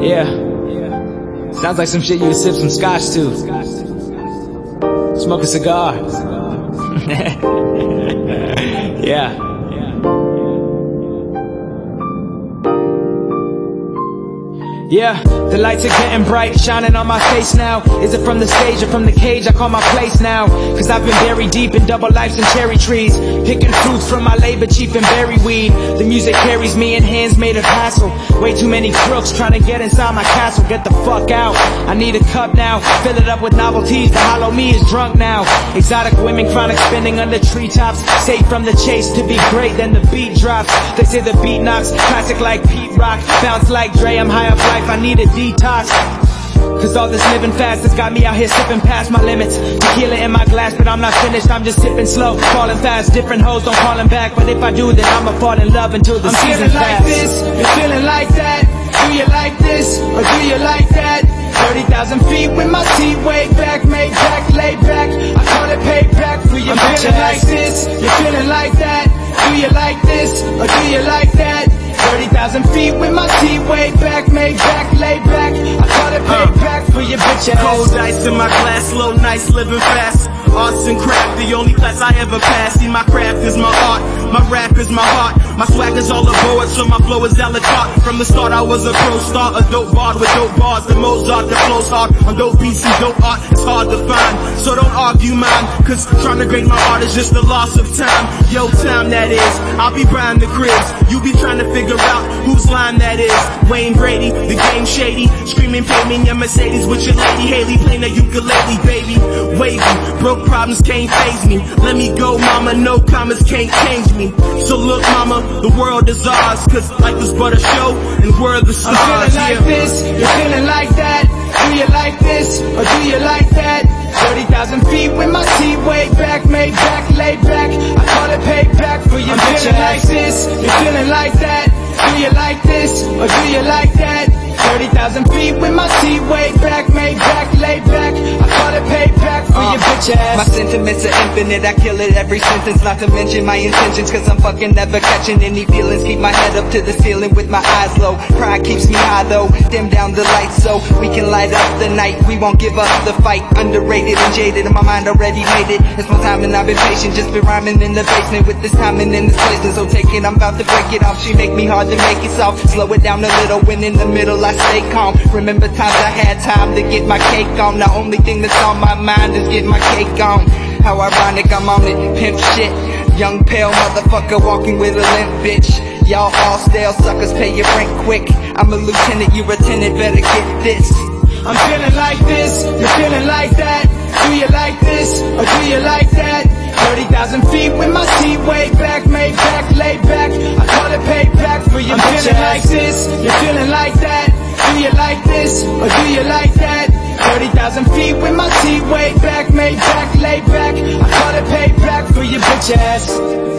Yeah. Sounds like some shit you would sip some scotch to. Smoke a cigar. Yeah. Yeah, the lights are getting bright, shining on my face now. Is it from the stage or from the cage? I call my place now. Cause I've been buried deep in double lives and cherry trees, picking fruits from my labor chief and berry weed. The music carries me in hands made of hassle. Way too many crooks trying to get inside my castle. Get the fuck out, I need a cup now. Fill it up with novelties, the hollow me is drunk now. Exotic women, chronic spinning under treetops. Safe from the chase to be great, then the beat drops. They say the beat knocks, classic like Pete Rock. Bounce like Dre, I'm high up life, I need a detox. Cause all this living fast has got me out here sipping past my limits. Tequila in my glass, but I'm not finished, I'm just sipping slow. Falling fast, different hoes don't call him back. But if I do, then I'ma fall in love until the season's past. I'm feeling like this, you're feeling like that. Do you like this, or do you like that? 30,000 feet with my teeth way back, made back, laid back. I call it payback for your bitch. I'm feeling like this, you're feeling like that. Do you like this, or do you like that? 30,000 feet with my teeth way back, made back, laid back. I call it payback for your bitch ass. Cold ice in my glass, slow nights, living fast. Arts and craft, the only class I ever passed. See, my craft is my art, my rap is my heart. My swag is all aboard, so my flow is a la carte. From the start I was a pro star, a dope bard with dope bars. The Mozart that flows hard on dope beats and dope art. It's hard to find, so don't argue mine. Cause trying to grade my art is just a loss of time. Yo, time that is, I'll be behind the cribs. You be trying to figure out whose line that is. Wayne Brady, the game shady. Screaming, pay me in your Mercedes with your lady Haley. Playing a ukulele, baby. Wavy, broke problems can't faze me. Let me go, mama, no comments can't change me. So look, mama, the world is ours. Cause life is but a show, and we're the stars. I'm feeling like this, you're feeling like that. Do you like this, or do you like that? 30,000 feet with my teeth way back, made back, laid back. I call it payback for your bitch. I'm feeling like this, you're feeling like that. Do you like this, or do you like that? 30,000 feet with my teeth way back, made back, laid back. I call it payback for your bitch ass. My sentiments are infinite, I kill it every sentence. Not to mention my intentions, cause I'm fucking never catching any feelings. Keep my head up to the ceiling with my eyes low. Pride keeps me high though, dim down the lights so we can light up the night. We won't give up the fight, underrated and jaded, and my mind already made it. It's my time and I've been patient, just been rhyming in the basement with this time and in this place. And so take it, I'm about to break it off. She make me hard to make it soft. Slow it down a little, when in the middle I stay calm. Remember times I had time to get my cake on. The only thing that's on my mind is getting my cake on. How ironic, I'm on it, pimp shit. Young pale motherfucker walking with a limp bitch. Y'all all stale suckers, pay your rent quick. I'm a lieutenant, you a tenant, better get this. I'm feeling like this, you're feeling like that. Do you like this, or do you like that? 30,000 feet with my teeth way back, made back, laid back. I call it payback for your bitch ass. I'm feeling like this, you're feeling like that. Do you like this, or do you like that? 30,000 feet with my teeth way back, made back, laid back. I call it payback for your bitch ass.